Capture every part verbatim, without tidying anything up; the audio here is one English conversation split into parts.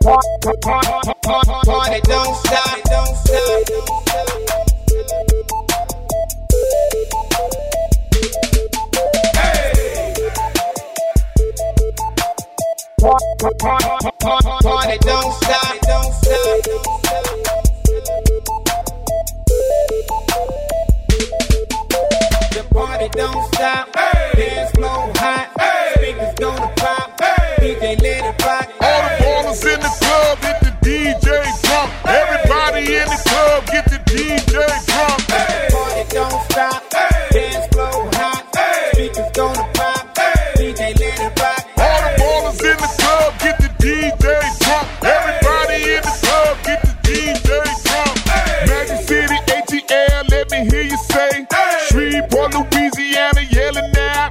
Party don't stop, don't stop. Hey. Party don't stop, don't stop. The party don't stop. Dance floor hot. Speakers gonna pop. D J let it rock. All the ballers in the club hit the D J drunk. Everybody in the club get the D J drunk. The party don't stop. Dance floor hot. Speakers gonna pop. D J let it rock. All the ballers in the club get the D J drunk. Everybody in the club get the D J drunk. Magic City, A T L, let me hear you say. Shreveport, Louisiana, yelling now.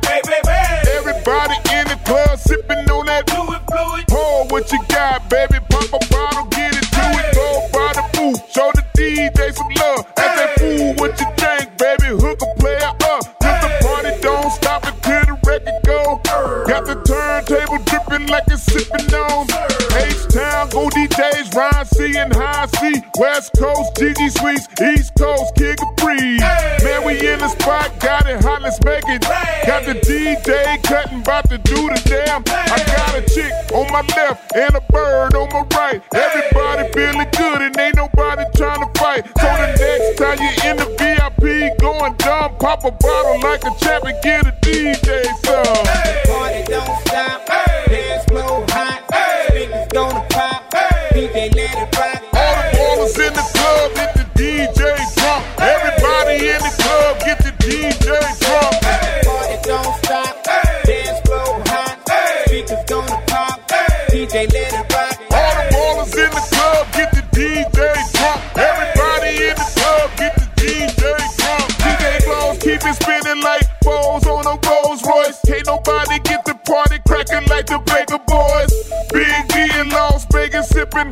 Everybody in the club sipping on that fluid, fluid. Pour what you got, baby. Pop a bottle, get it to it. Go by the booth, show the D J some love. Ask that fool what you think, baby. Hook a player up. Cause the party don't stop until the record go. Got the turntable dripping like it's sipping on. H-Town, go D Js, Ryan C and High C. West Coast, G G Sweets, East Coast, Kid Capri. Man, we in the spot, got it hot, let's make it. Got the D J cutting, about to do the damn. I got a chick on my left and a bird on my right. Everybody feeling good and ain't nobody trying to fight. So the next time you in the V I P going dumb, pop a bottle like a champ and get a D J song. Party don't stop. Dance floor hot. Speakers gonna pop. D J let it rock. All the ballers in the club hit the D J drunk. Everybody in the club get the D J drunk. Party don't stop. Dance floor hot. Speakers gonna pop. D J let it rock. All the ballers in the club get the D J drunk. Everybody in the club get the D J drunk. D J blows keep it spinning like balls on a Rolls Royce. Can't nobody get the party cracking like the Baker Boys. Big D in Las Vegas sipping.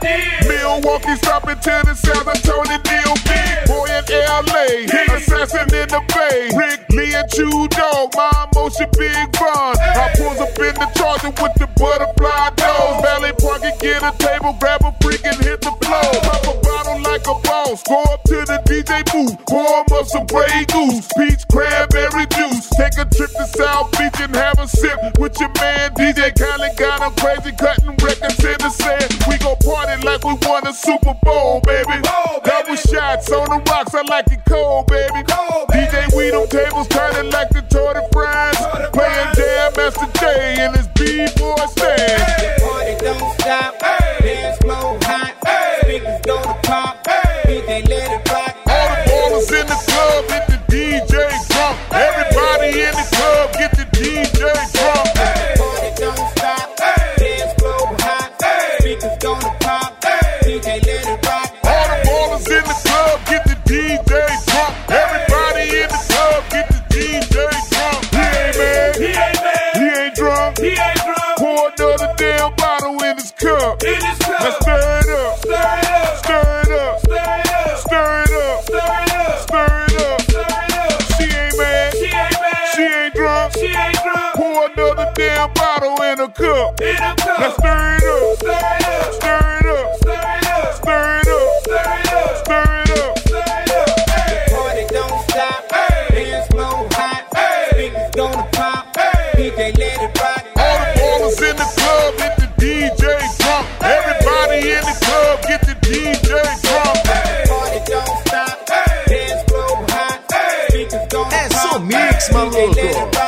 Milwaukee stopping to the South of Tony Neal. Big boy in L A, assassin in the Bay. Rick Lee and Chew Dog, my emotion Big Von. I pulls up in the Charger with the butterfly nose. Valley Park and get a table, grab a freak and hit the floor. Pop a bottle like a boss, go up to the D J booth. Pour 'em up some Grey Goose, peach cranberry juice. Take a trip to South Beach and have a sip with your man D J Khaled. Got 'em crazy, cutting records in the sand. We gon' party like we won a Super Bowl, baby. Double shots on the rocks, I like it cold, baby. D J we them tables turning like the Tour de France. Playing Jam Master Jay in his B-boy stand. The party don't stop. Dance floor hot. Speakers gonna pop. D J let it rock. All the ballers in the club hit the D J drunk. Everybody in the club get the D J drunk. The party don't stop. Dance floor hot. Speakers gonna pop. D J let it rock. All the ballers in the club get the D J drunk. Everybody in the club get the D J drunk. He ain't mad. He ain't mad. He ain't drunk. He ain't drunk. Pour another damn bottle in his cup. In his cup. Let's stir it up. Stir it up. Stir it up. Stir it up. Stir it up. Stir it up. Stir it up. Stir it up. She ain't mad. She ain't mad. She ain't drunk. She ain't drunk. Pour another damn bottle in a cup. In a cup. Let's stir it up. Stir it up. Stir it up. Stir it up. Stir it up. Stir it up. Stir it up. Stir it up. The party don't stop. Dance floor hot. Speakers gonna pop. D J let it rock. All the ballers in the club hit the D J drunk. Everybody in the club get the D J drunk. The party don't stop. Dance floor hot. Speakers gonna É pop. só mix, D J let it maluco. rock.